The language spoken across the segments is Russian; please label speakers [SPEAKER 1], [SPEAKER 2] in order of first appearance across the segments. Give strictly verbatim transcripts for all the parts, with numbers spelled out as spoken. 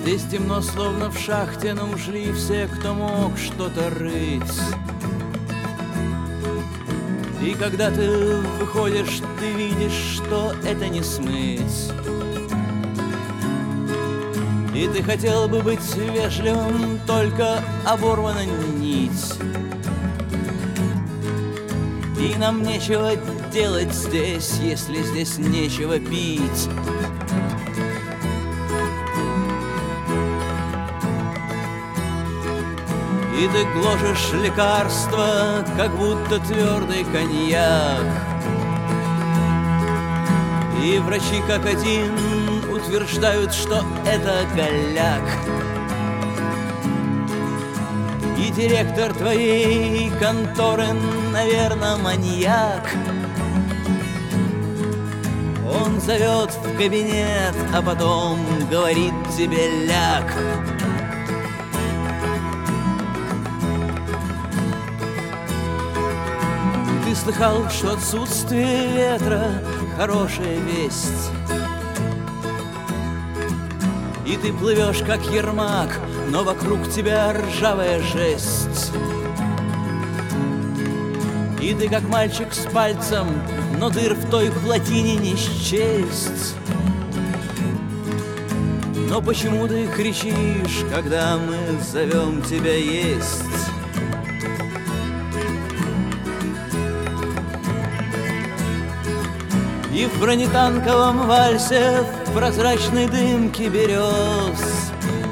[SPEAKER 1] Здесь темно, словно в шахте, но ушли все, кто мог что-то рыть. И когда ты выходишь, ты видишь, что это не смыть. И ты хотел бы быть вежливым, только оборвана нить. И нам нечего делать здесь, если здесь нечего пить. И ты гложешь лекарство, как будто твердый коньяк. И врачи как один утверждают, что это голяк. И директор твоей конторы, наверное, маньяк. Он зовет в кабинет, а потом говорит тебе ляг. Ты слыхал, что отсутствие ветра — хорошая весть. И ты плывешь, как Ермак, но вокруг тебя ржавая жесть. И ты как мальчик с пальцем, но дыр в той плотине не счесть. Но почему ты кричишь, когда мы зовем тебя есть? И в бронетанковом вальсе в прозрачной дымке берез.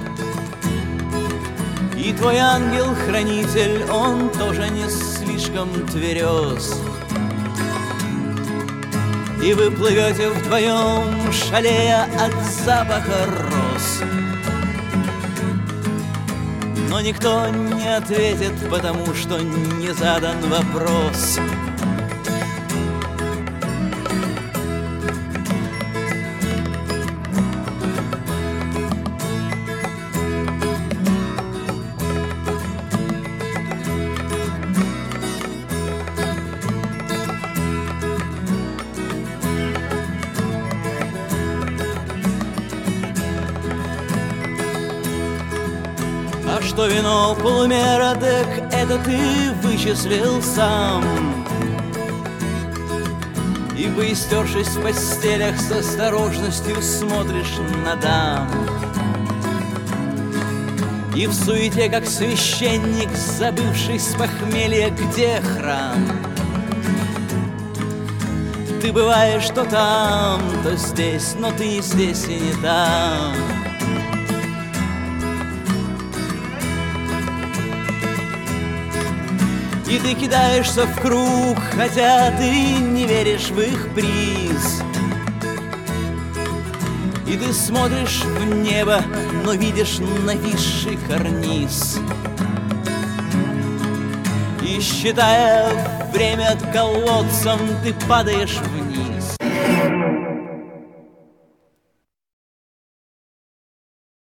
[SPEAKER 1] И твой ангел-хранитель, он тоже не слишком тверез. И вы плывете вдвоем, шалея от запаха роз. Но никто не ответит, потому что не задан вопрос. А что вино полумера, так это ты вычислил сам. И, поистершись в постелях, с осторожностью смотришь на дам. И в суете, как священник, забывший с похмелья, где храм. Ты бываешь то там, то здесь, но ты не здесь и не там. И ты кидаешься в круг, хотя ты не веришь в их приз. И ты смотришь в небо, но видишь нависший карниз. И считая время колодцем, ты падаешь вниз.